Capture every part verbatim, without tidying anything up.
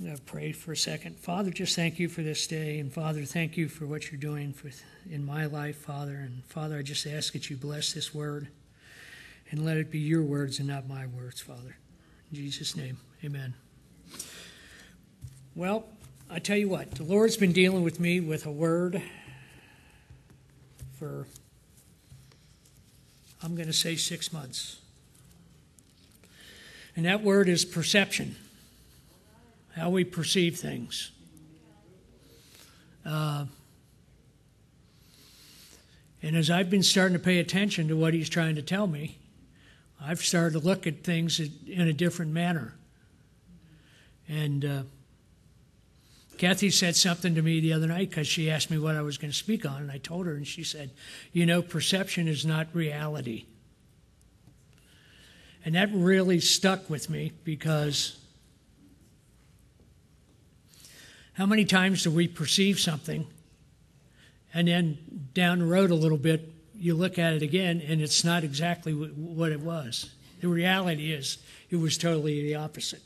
I'm going to pray for a second. Father, just thank you for this day. And Father, thank you for what you're doing for, in my life, Father. And Father, I just ask that you bless this word and let it be your words and not my words, Father. In Jesus' name, amen. Well, I tell you what, the Lord's been dealing with me with a word for, I'm going to say six months. And that word is perception. How we perceive things. Uh, and as I've been starting to pay attention to what he's trying to tell me, I've started to look at things in a different manner. And uh, Kathy said something to me the other night because she asked me what I was going to speak on, and I told her, and she said, you know, perception is not reality. And that really stuck with me because how many times do we perceive something and then down the road a little bit, you look at it again and it's not exactly what it was. The reality is it was totally the opposite.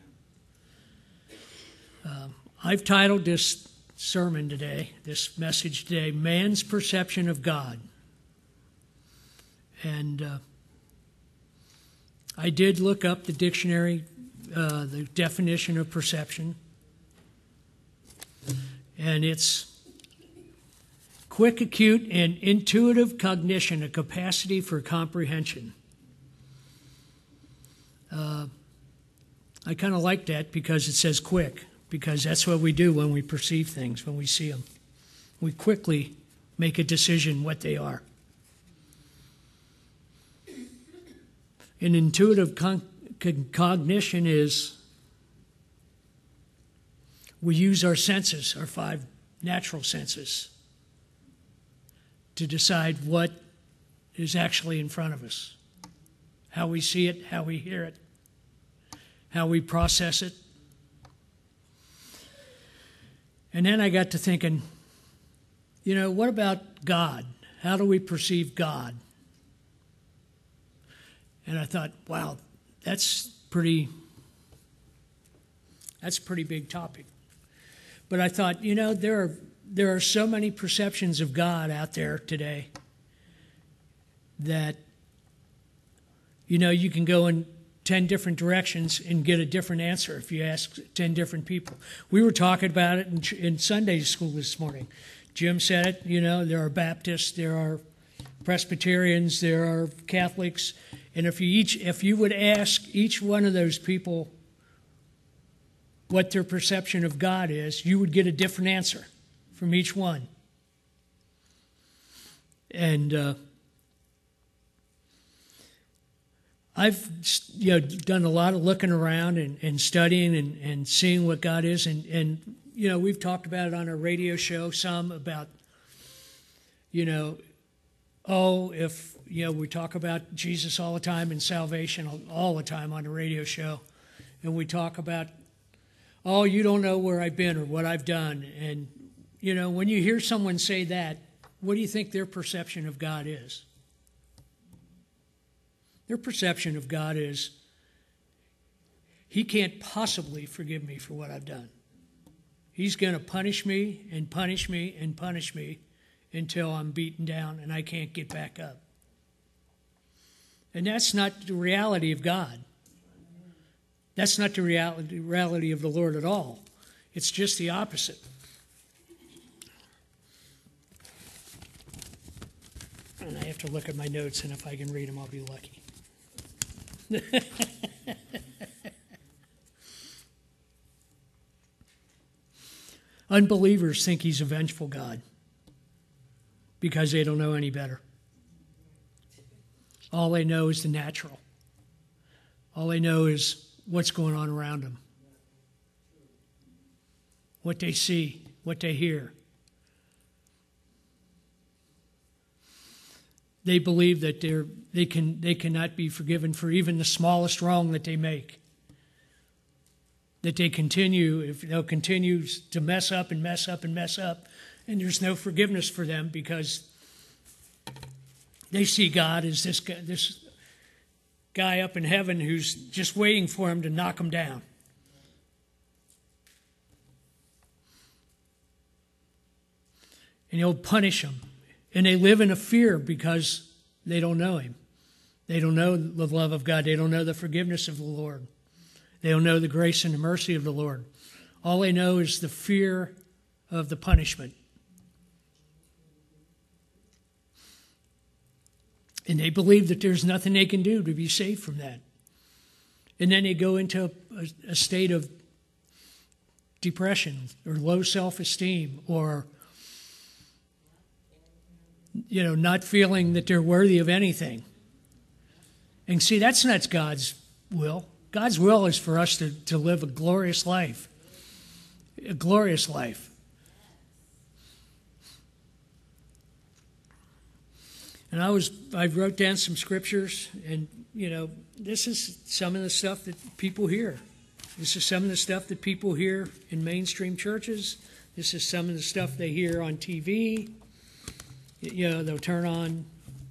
Um, I've titled this sermon today, this message today, Man's Perception of God. And uh, I did look up the dictionary, uh, the definition of perception. And it's quick, acute, and intuitive cognition, a capacity for comprehension. Uh, I kind of like that because it says quick, because that's what we do when we perceive things, when we see them. We quickly make a decision what they are. An intuitive con- cognition is we use our senses, our five natural senses, to decide what is actually in front of us, how we see it, how we hear it, how we process it. And then I got to thinking, you know, what about God? How do we perceive God? And I thought, wow, that's pretty, that's a pretty big topic. But I thought, you know, there are there are so many perceptions of God out there today that, you know, you can go in ten different directions and get a different answer if you ask ten different people. We were talking about it in, in Sunday school this morning. Jim said it, you know, there are Baptists, there are Presbyterians, there are Catholics, and if you each if you would ask each one of those people what their perception of God is, you would get a different answer from each one. And uh, I've you know done a lot of looking around and, and studying and, and seeing what God is. And, and, you know, we've talked about it on our radio show, some about, you know, oh, if, you know, we talk about Jesus all the time and salvation all the time on the radio show. And we talk about, oh, you don't know where I've been or what I've done. And, you know, when you hear someone say that, what do you think their perception of God is? Their perception of God is, he can't possibly forgive me for what I've done. He's going to punish me and punish me and punish me until I'm beaten down and I can't get back up. And that's not the reality of God. That's not the reality, reality of the Lord at all. It's just the opposite. And I have to look at my notes, and if I can read them, I'll be lucky. Unbelievers think he's a vengeful God because they don't know any better. All they know is the natural. All they know is what's going on around them, what they see, what they hear. They believe that they're, they can they cannot be forgiven for even the smallest wrong that they make. That they continue, if they'll continue to mess up and mess up and mess up, and there's no forgiveness for them because they see God as this guy, this guy up in heaven who's just waiting for him to knock him down. And he'll punish them. And they live in a fear because they don't know him. They don't know the love of God. They don't know the forgiveness of the Lord. They don't know the grace and the mercy of the Lord. All they know is the fear of the punishment. And they believe that there's nothing they can do to be saved from that. And then they go into a, a state of depression or low self-esteem, or, you know, not feeling that they're worthy of anything. And see, that's not God's will. God's will is for us to, to live a glorious life. A glorious life. And I was, I wrote down some scriptures, and, you know, this is some of the stuff that people hear. This is some of the stuff that people hear in mainstream churches. This is some of the stuff they hear on T V. You know, they'll turn on,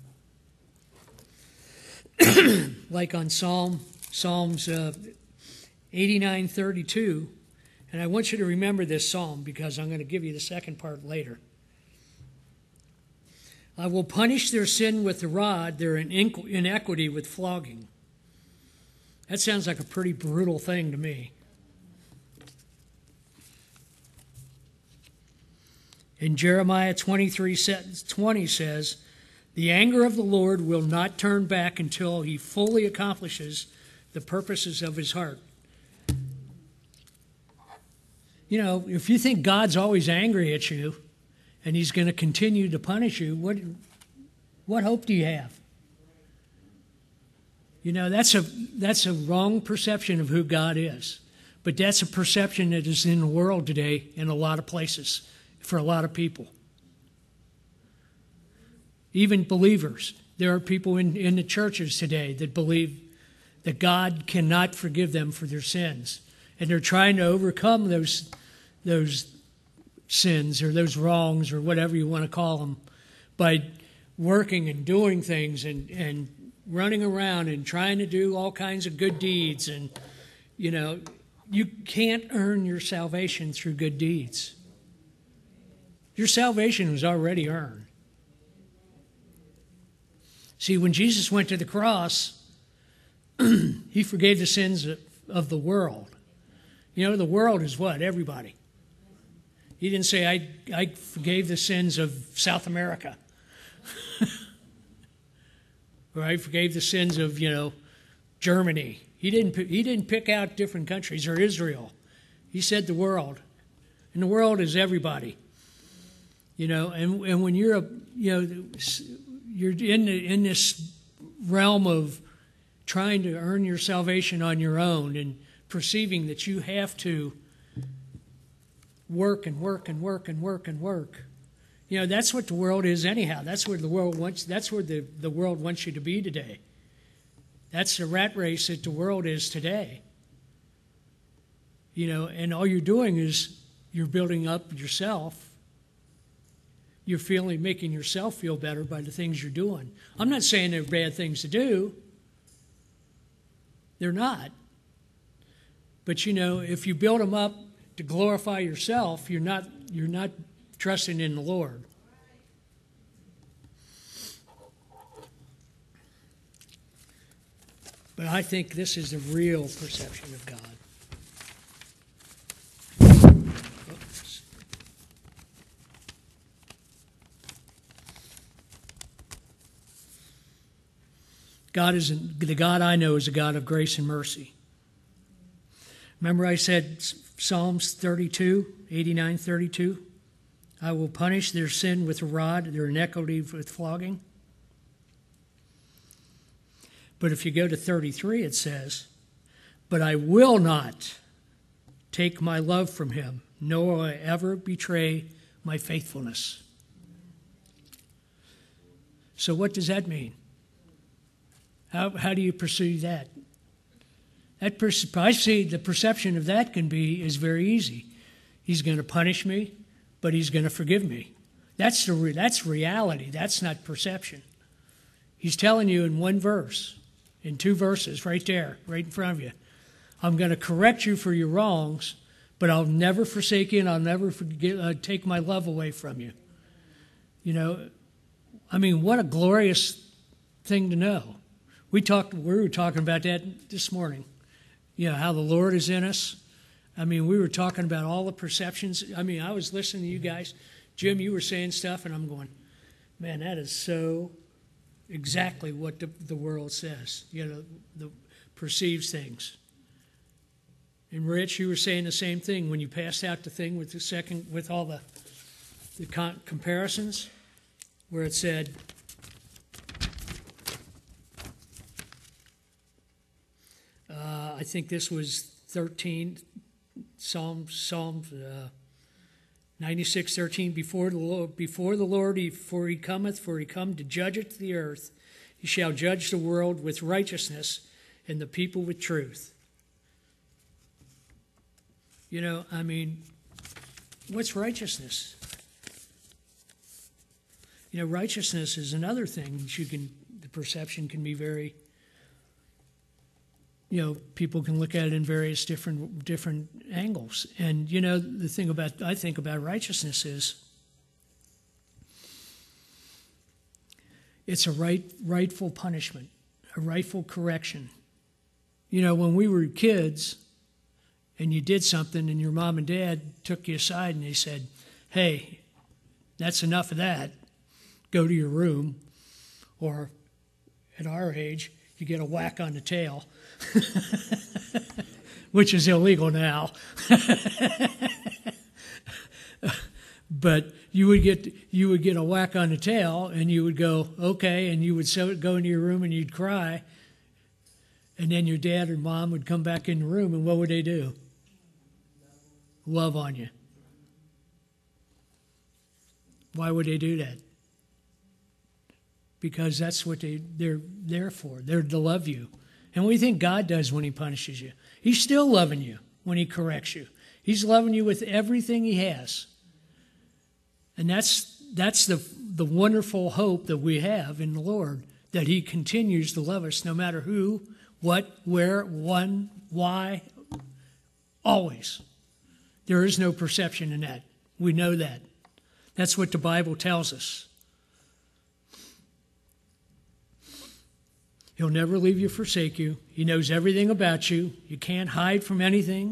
like on Psalm, Psalms uh, eighty-nine thirty-two. And I want you to remember this psalm because I'm going to give you the second part later. I will punish their sin with the rod, their inequity with flogging. That sounds like a pretty brutal thing to me. In Jeremiah twenty-three twenty says, the anger of the Lord will not turn back until he fully accomplishes the purposes of his heart. You know, if you think God's always angry at you and he's going to continue to punish you, what, what hope do you have? You know, that's a, that's a wrong perception of who God is. But that's a perception that is in the world today in a lot of places for a lot of people. Even believers. There are people in, in the churches today that believe that God cannot forgive them for their sins. And they're trying to overcome those, those sins or those wrongs or whatever you want to call them by working and doing things and, and running around and trying to do all kinds of good deeds. And, you know, you can't earn your salvation through good deeds. Your salvation was already earned. See, when Jesus went to the cross, he forgave the sins of, of the world. You know, the world is what? Everybody. He didn't say, I, I forgave the sins of South America. Or I forgave the sins of, you know, Germany. He didn't, he didn't pick out different countries or Israel. He said the world. And the world is everybody. You know, and, and when you're, a, you know, you're in, the, in this realm of trying to earn your salvation on your own and perceiving that you have to work and work and work and work and work. You know, that's what the world is anyhow. That's where the world wants, that's where the, the world wants you to be today. That's the rat race that the world is today. You know, and all you're doing is you're building up yourself. You're feeling, making yourself feel better by the things you're doing. I'm not saying they're bad things to do. They're not. But, you know, if you build them up to glorify yourself, you're not, you're not trusting in the Lord. But I think this is the real perception of God. Oops. God is the God I know is a God of grace and mercy. Remember I said Psalms thirty-two, eighty-nine thirty-two? I will punish their sin with a rod, their iniquity with flogging. But if you go to thirty-three, it says, but I will not take my love from him, nor will I ever betray my faithfulness. So what does that mean? How, how do you pursue that? That pers- I see the perception of that can be is very easy. He's going to punish me, but he's going to forgive me. That's the re- that's reality. That's not perception. He's telling you in one verse, in two verses, right there, right in front of you. I'm going to correct you for your wrongs, but I'll never forsake you and I'll never forget, uh, take my love away from you. You know, I mean, what a glorious thing to know. We talked, we were talking about that this morning. You know, how the Lord is in us. I mean, we were talking about all the perceptions. I mean, I was listening to you guys. Jim, you were saying stuff, and I'm going, man, that is so exactly what the, the world says, you know, the perceives things. And Rich, you were saying the same thing when you passed out the thing with the second, with all the, the con- comparisons, where it said, uh, I think this was thirteen, Psalm, Psalm uh, ninety-six, thirteen, before the Lord, before the Lord, he, for he cometh, for he come to judge it the earth. He shall judge the world with righteousness and the people with truth. You know, I mean, what's righteousness? You know, righteousness is another thing that you can, the perception can be very, you know, people can look at it in various different different angles. And, you know, the thing about, I think about righteousness is it's a right rightful punishment, a rightful correction. You know, when we were kids and you did something and your mom and dad took you aside and they said, hey, that's enough of that. Go to your room. Or at our age, you get a whack on the tail, which is illegal now. But you would get you would get a whack on the tail, and you would go, okay, and you would so go into your room and you'd cry, and then your dad or mom would come back in the room, and what would they do? Love on you. Why would they do that? Because that's what they, they're there for. They're to love you. And what do you think God does when he punishes you? He's still loving you when he corrects you. He's loving you with everything he has. And that's that's the the wonderful hope that we have in the Lord, that he continues to love us no matter who, what, where, when, why, always. There is no perception in that. We know that. That's what the Bible tells us. He'll never leave you, forsake you. He knows everything about you. You can't hide from anything.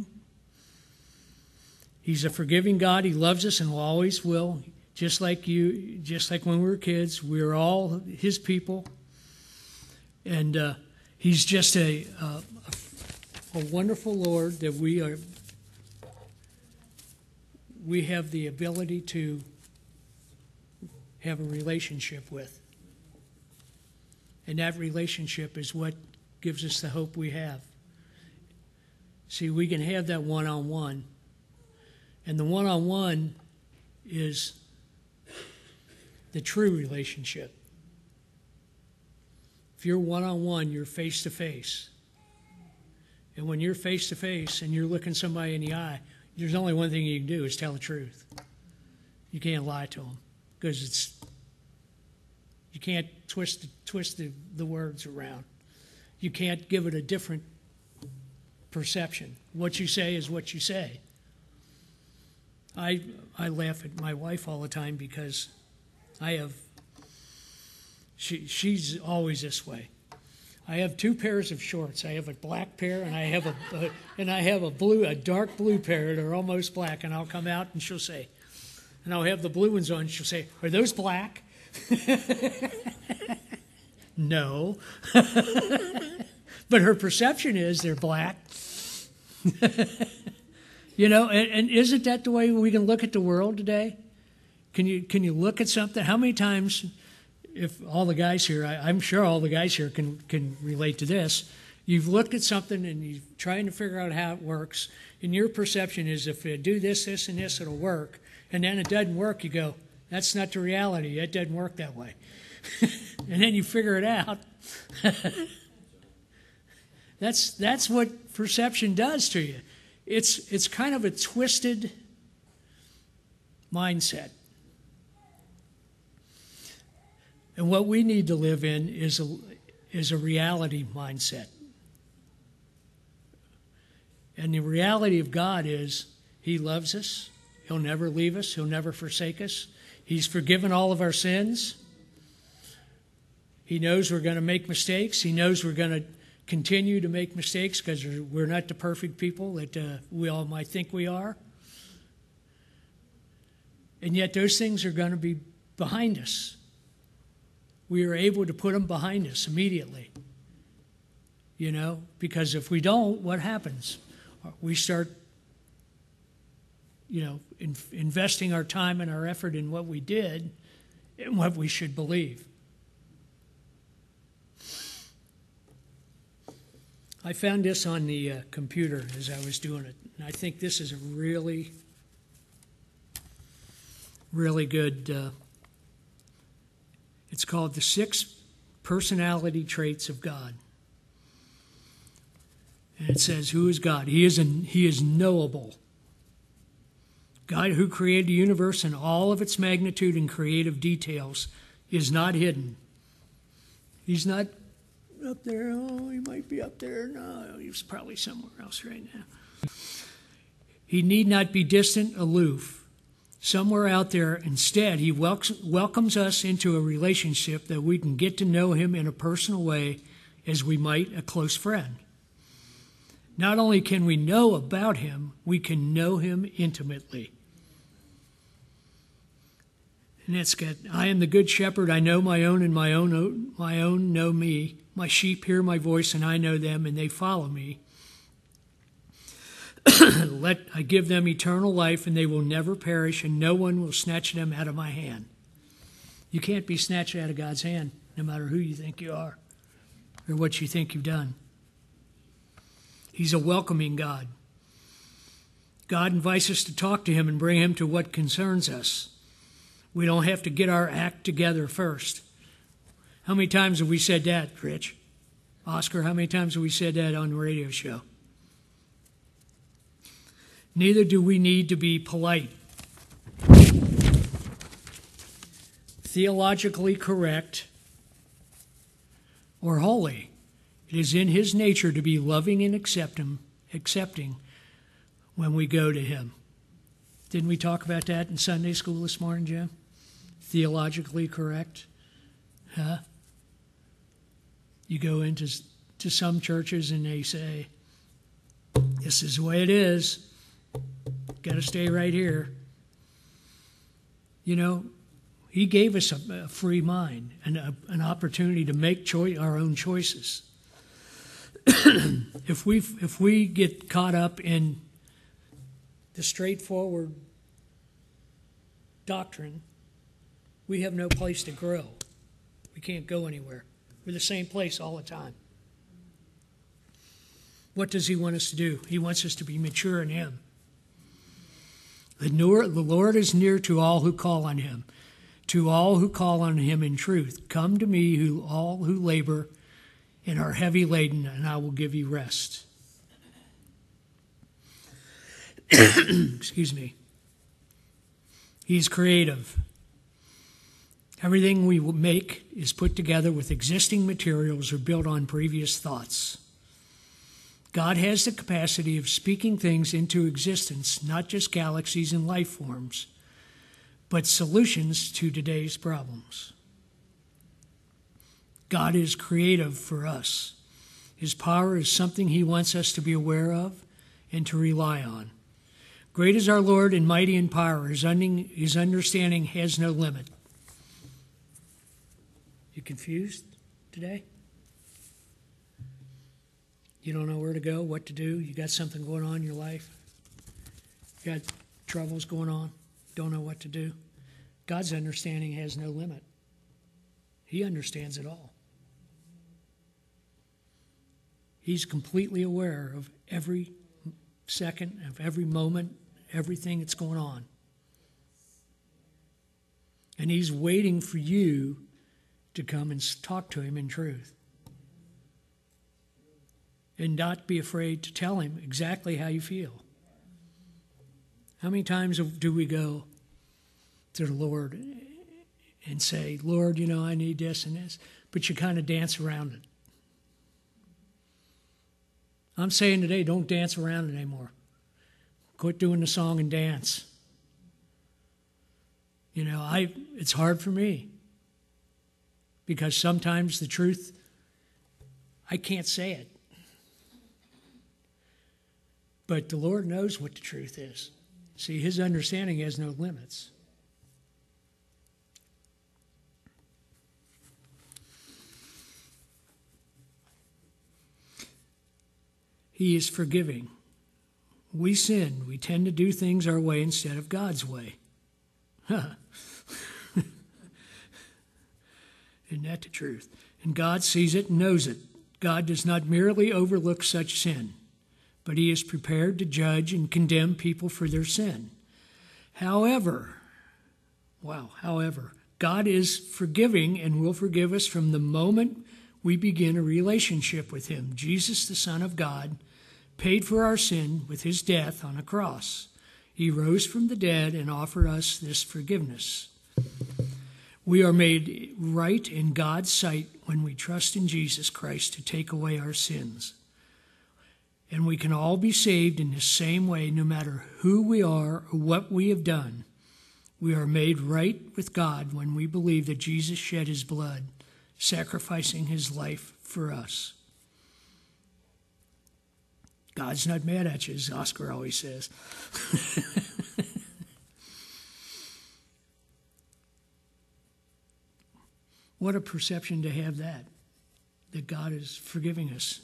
He's a forgiving God. He loves us and will always will. Just like you, just like when we were kids, we were all his people. And uh, he's just a, a, a wonderful Lord that we are. We have the ability to have a relationship with. And that relationship is what gives us the hope we have. See, we can have that one-on-one. And the one-on-one is the true relationship. If you're one-on-one, you're face-to-face. And when you're face-to-face and you're looking somebody in the eye, there's only one thing you can do is tell the truth. You can't lie to them because it's you can't twist twist the, the words around. You can't give it a different perception. What you say is what you say. I I laugh at my wife all the time because I have she she's always this way. I have two pairs of shorts. I have a black pair and I have a, a and I have a blue a dark blue pair that are almost black, and I'll come out and she'll say, and I'll have the blue ones on, and she'll say, "Are those black?" No. But her perception is they're black. You know, and, and isn't that the way we can look at the world today? Can you can you look at something? How many times, if all the guys here, I, I'm sure all the guys here can, can relate to this, you've looked at something and you're trying to figure out how it works, and your perception is if I do this, this, and this, it'll work. And then it doesn't work, you go, that's not the reality. It doesn't work that way. And then you figure it out. that's that's what perception does to you. It's it's kind of a twisted mindset. And what we need to live in is a is a reality mindset. And the reality of God is he loves us. He'll never leave us. He'll never forsake us. He's forgiven all of our sins. He knows we're going to make mistakes. He knows we're going to continue to make mistakes because we're not the perfect people that uh, we all might think we are. And yet those things are going to be behind us. We are able to put them behind us immediately. You know, because if we don't, what happens? We start, you know, in, investing our time and our effort in what we did and what we should believe. I found this on the uh, computer as I was doing it, and I think this is a really, really good, uh, it's called The Six Personality Traits of God. And it says, who is God? He is, an, he is knowable. God who created the universe and all of its magnitude and creative details is not hidden. He's not up there. Oh, he might be up there. No, he's probably somewhere else right now. He need not be distant, aloof, somewhere out there. Instead, he welcomes, welcomes us into a relationship that we can get to know him in a personal way as we might a close friend. Not only can we know about him, we can know him intimately. And it's got, I am the good shepherd, I know my own, and my own my own know me. My sheep hear my voice, and I know them, and they follow me. Let I give them eternal life, and they will never perish, and no one will snatch them out of my hand. You can't be snatched out of God's hand, no matter who you think you are or what you think you've done. He's a welcoming God. God invites us to talk to him and bring him to what concerns us. We don't have to get our act together first. How many times have we said that, Rich? Oscar, how many times have we said that on the radio show? Neither do we need to be polite, theologically correct, or holy. It is in his nature to be loving and accepting, accepting when we go to him. Didn't we talk about that in Sunday school this morning, Jim? Theologically correct? Huh? You go into to some churches and they say, this is the way it is. Got to stay right here. You know, he gave us a, a free mind and a, an opportunity to make choi- our own choices. If we if we get caught up in the straightforward doctrine, we have no place to grow. We can't go anywhere. We're the same place all the time. What does he want us to do? He wants us to be mature in him. The Lord is near to all who call on him, to all who call on him in truth. Come to me, who all who labor and are heavy laden, and I will give you rest. Excuse me. He's creative. Everything we make is put together with existing materials or built on previous thoughts. God has the capacity of speaking things into existence, not just galaxies and life forms, but solutions to today's problems. God is creative for us. His power is something he wants us to be aware of and to rely on. Great is our Lord and mighty in power. His understanding has no limit. You confused today? You don't know where to go, what to do? You got something going on in your life? You got troubles going on? Don't know what to do? God's understanding has no limit. He understands it all. He's completely aware of every second, of every moment, everything that's going on. And he's waiting for you to come and talk to him in truth. And not be afraid to tell him exactly how you feel. How many times do we go to the Lord and say, Lord, you know, I need this and this, but you kind of dance around it. I'm saying today, don't dance around it anymore. Quit doing the song and dance. You know, I it's hard for me because sometimes the truth, I can't say it. But the Lord knows what the truth is. See, his understanding has no limits. He is forgiving. We sin. We tend to do things our way instead of God's way. Isn't that the truth? And God sees it and knows it. God does not merely overlook such sin, but he is prepared to judge and condemn people for their sin. However, wow, however, God is forgiving and will forgive us from the moment we begin a relationship with him. Jesus, the Son of God, paid for our sin with his death on a cross. He rose from the dead and offered us this forgiveness. We are made right in God's sight when we trust in Jesus Christ to take away our sins. And we can all be saved in the same way, no matter who we are or what we have done. We are made right with God when we believe that Jesus shed his blood, sacrificing his life for us. God's not mad at you, as Oscar always says. What a perception to have that, that God is forgiving us.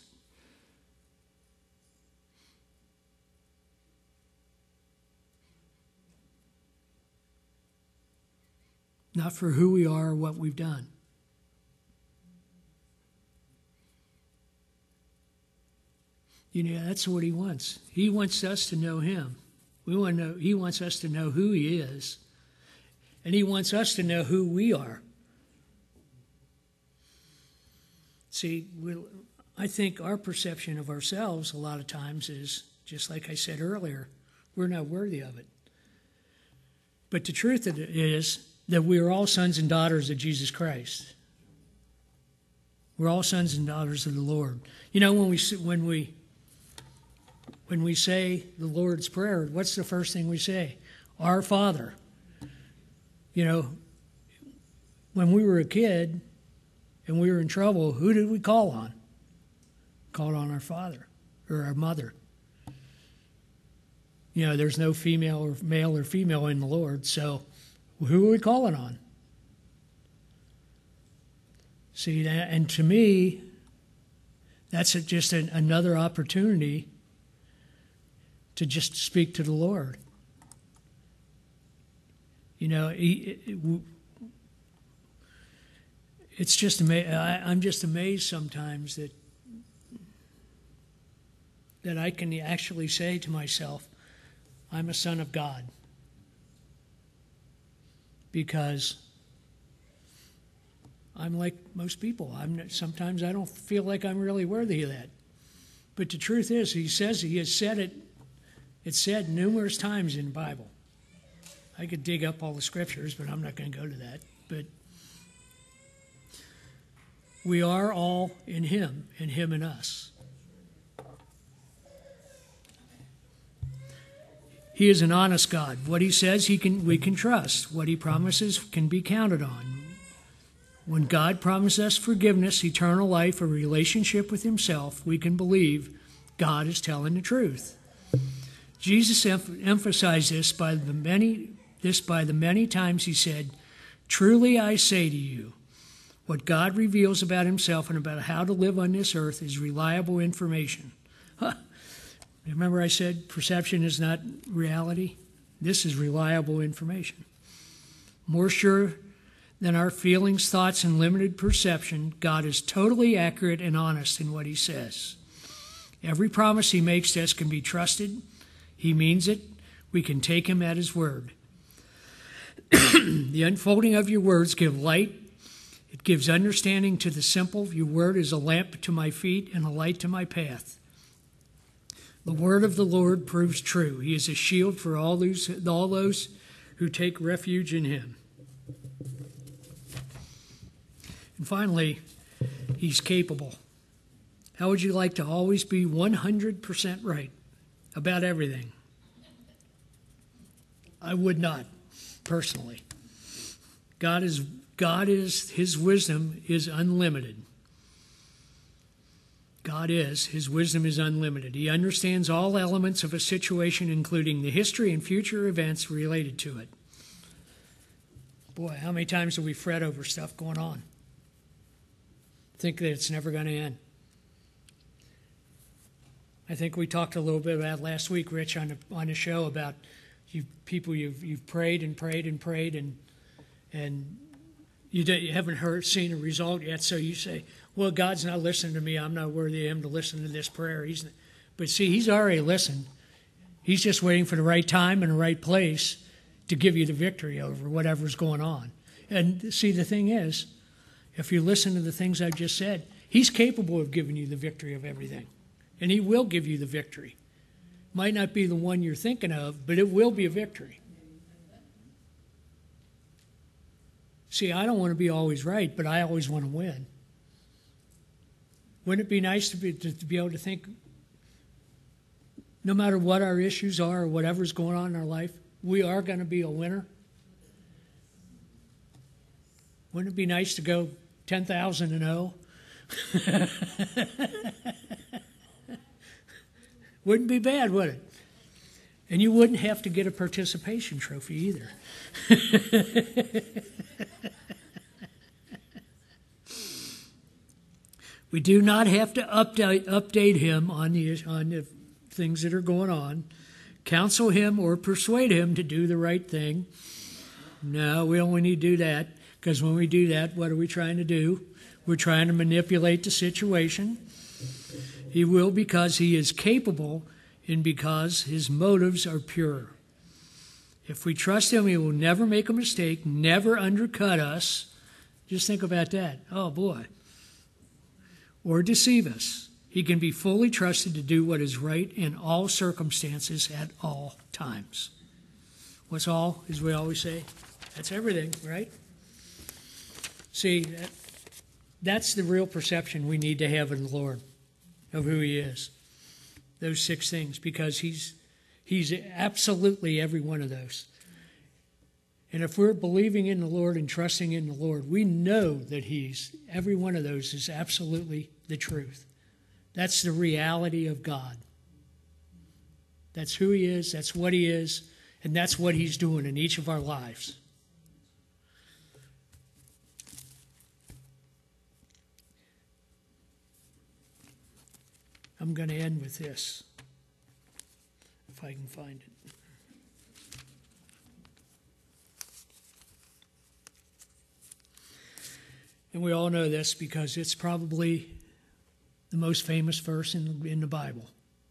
Not for who we are or what we've done. You know, that's what he wants. He wants us to know him. We want to know, he wants us to know who he is. And he wants us to know who we are. See, we, I think our perception of ourselves a lot of times is, just like I said earlier, we're not worthy of it. But the truth of it is that we are all sons and daughters of Jesus Christ. We're all sons and daughters of the Lord. You know, when we when we when we say the Lord's Prayer, what's the first thing we say? Our Father. You know, when we were a kid and we were in trouble, who did we call on? Called on our father or our mother. You know, there's no female or male or female in the Lord, so who are we calling on? See, and to me, that's just an, another opportunity to just speak to the Lord. You know, he, it, it's just amazing. I'm just amazed sometimes that that I can actually say to myself, I'm a son of God. Because I'm like most people. I'm sometimes I don't feel like I'm really worthy of that. But the truth is, he says he has said it. It's said numerous times in the Bible. I could dig up all the scriptures, but I'm not going to go to that. But we are all in him, and him in us. He is an honest God. What he says, he can, we can trust. What he promises can be counted on. When God promises us forgiveness, eternal life, a relationship with himself, we can believe God is telling the truth. Jesus em- emphasized this by the many this by the many times he said, "Truly I say to you, what God reveals about himself and about how to live on this earth is reliable information." Huh. Remember I said perception is not reality? This is reliable information. More sure than our feelings, thoughts, and limited perception, God is totally accurate and honest in what he says. Every promise he makes to us can be trusted. He means it. We can take him at his word. The unfolding of your words give light. It gives understanding to the simple. Your word is a lamp to my feet and a light to my path. The word of the Lord proves true. He is a shield for all those, all those who take refuge in him. And finally, he's capable. How would you like to always be one hundred percent right about everything? I would not, personally. God is, God is, his wisdom is unlimited. God is, his wisdom is unlimited. He understands all elements of a situation, including the history and future events related to it. Boy, how many times do we fret over stuff going on? Think that it's never going to end. I think we talked a little bit about last week, Rich, on the, on the show about you people you've you've prayed and prayed and prayed and and you, don't, you haven't heard seen a result yet. So you say, "Well, God's not listening to me. I'm not worthy of Him to listen to this prayer." He's, but see, He's already listened. He's just waiting for the right time and the right place to give you the victory over whatever's going on. And see, the thing is, if you listen to the things I've just said, He's capable of giving you the victory of everything. And He will give you the victory. Might not be the one you're thinking of, but it will be a victory. See, I don't want to be always right, but I always want to win. Wouldn't it be nice to be, to, to be able to think, no matter what our issues are or whatever's going on in our life, we are going to be a winner? Wouldn't it be nice to go ten thousand and oh? Wouldn't be bad, would it? And you wouldn't have to get a participation trophy either. We do not have to update, update him on the, on the things that are going on, counsel him or persuade him to do the right thing. No, we don't need to do that, because when we do that, what are we trying to do? We're trying to manipulate the situation. He will, because he is capable and because his motives are pure. If we trust him, he will never make a mistake, never undercut us. Just think about that. Oh, boy. Or deceive us. He can be fully trusted to do what is right in all circumstances at all times. What's all, as we always say? That's everything, right? See, that, that's the real perception we need to have in the Lord of who He is. Those six things, because He's He's absolutely every one of those. And if we're believing in the Lord and trusting in the Lord, we know that He's, every one of those is absolutely the truth. That's the reality of God. That's who He is, that's what He is, and that's what He's doing in each of our lives. I'm going to end with this, if I can find it. And we all know this because it's probably the most famous verse in, in the Bible.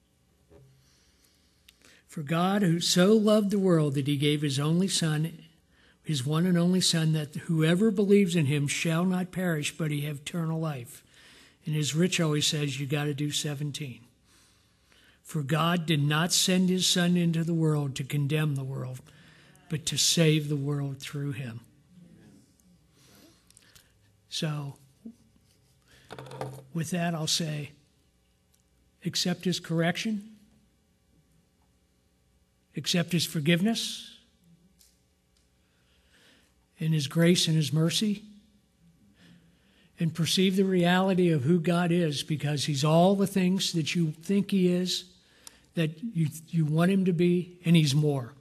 For God, who so loved the world that He gave His only Son, His one and only Son, that whoever believes in Him shall not perish, but he have eternal life. And as Rich always says, you got to do seventeen. For God did not send His Son into the world to condemn the world, but to save the world through Him. So, with that, I'll say, accept His correction, accept His forgiveness, and His grace and His mercy, and perceive the reality of who God is, because He's all the things that you think He is, that you, you want Him to be, and He's more.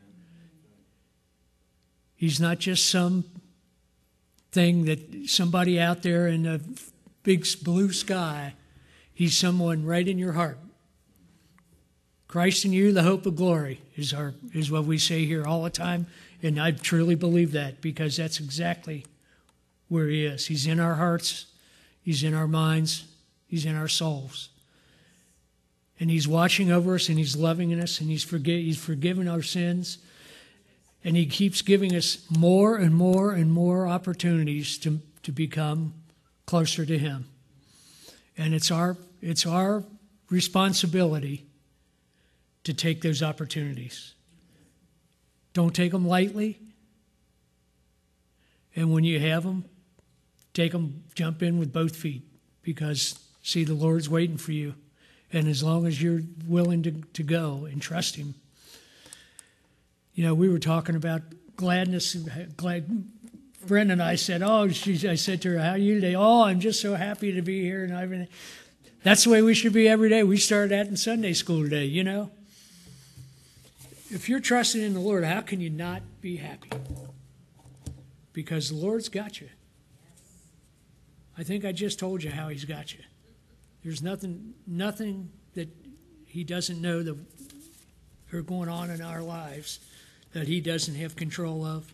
He's not just some thing that somebody out there in a big blue sky. He's someone right in your heart. Christ in you, the hope of glory, is our is what we say here all the time, and I truly believe that, because that's exactly where He is. He's in our hearts, He's in our minds, He's in our souls. And He's watching over us, and He's loving us, and He's forgi- He's forgiven our sins. And He keeps giving us more and more and more opportunities to, to become closer to Him. And it's our it's our responsibility to take those opportunities. Don't take them lightly. And when you have them, take them, jump in with both feet, because, see, the Lord's waiting for you. And as long as you're willing to, to go and trust Him. You know, we were talking about gladness, glad, Brenda and I said, oh, she, I said to her, how are you today? Oh, I'm just so happy to be here. And everything. That's the way we should be every day. We started that in Sunday school today, you know. If you're trusting in the Lord, how can you not be happy? Because the Lord's got you. I think I just told you how he's got you. There's nothing nothing that he doesn't know that are going on in our lives that he doesn't have control of.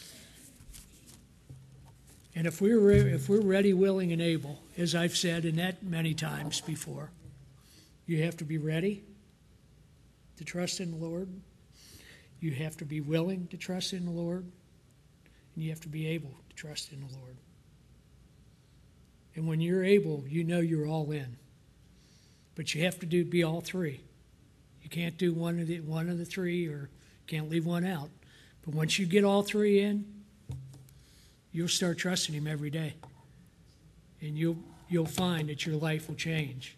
And if we're re- if we're ready, willing, and able, as I've said and that many times before, you have to be ready to trust in the Lord. You have to be willing to trust in the Lord. And you have to be able to trust in the Lord. And when you're able, you know you're all in. But you have to do be all three. You can't do one of the one of the three, or can't leave one out. But once you get all three in, you'll start trusting him every day. And you'll you'll find that your life will change.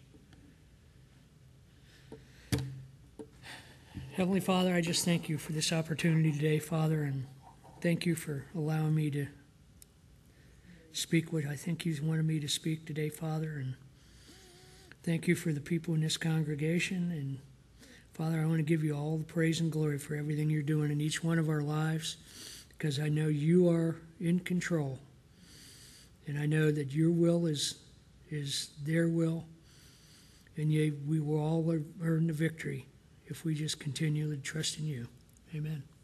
Heavenly Father, I just thank you for this opportunity today, Father, and thank you for allowing me to speak what I think you wanted me to speak today, Father, and thank you for the people in this congregation. And Father, I want to give you all the praise and glory for everything you're doing in each one of our lives, because I know you are in control, and I know that your will is is their will, and you, we will all earn the victory if we just continue to trust in you. Amen.